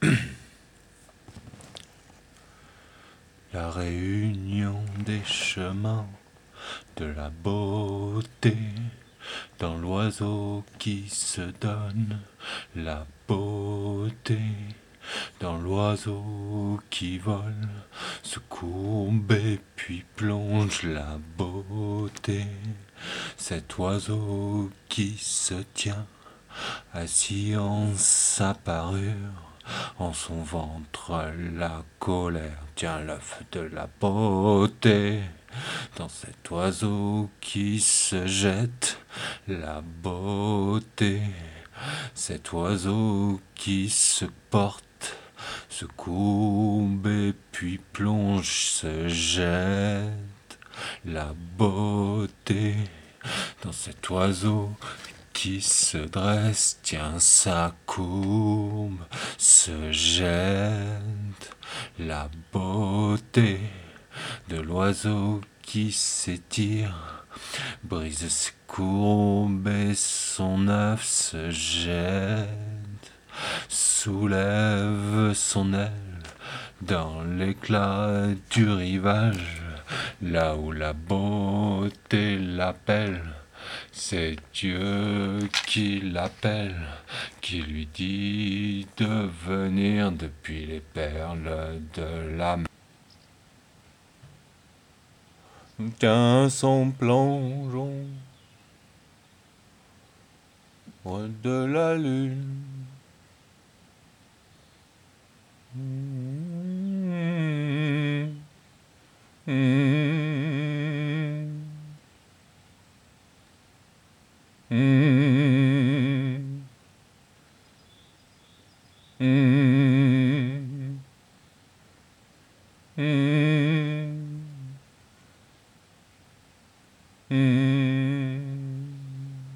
La réunion des chemins de la beauté dans l'oiseau qui se donne la beauté dans l'oiseau qui vole, se courbe et puis plonge la beauté. Cet oiseau qui se tient assis en sa parure, en son ventre la colère tient l'œuf de la beauté. Dans cet oiseau qui se jette la beauté, cet oiseau qui se porte, se courbe et puis plonge, se jette la beauté. Dans cet oiseau qui se dresse, tient sa courbe, se jette la beauté de l'oiseau qui s'étire, brise ses courbes et son œuf se jette, soulève son aile dans l'éclat du rivage, là où la beauté l'appelle. C'est Dieu qui l'appelle, qui lui dit de venir depuis les perles de la mer. Tient son plongeon de la lune. Mm-hmm.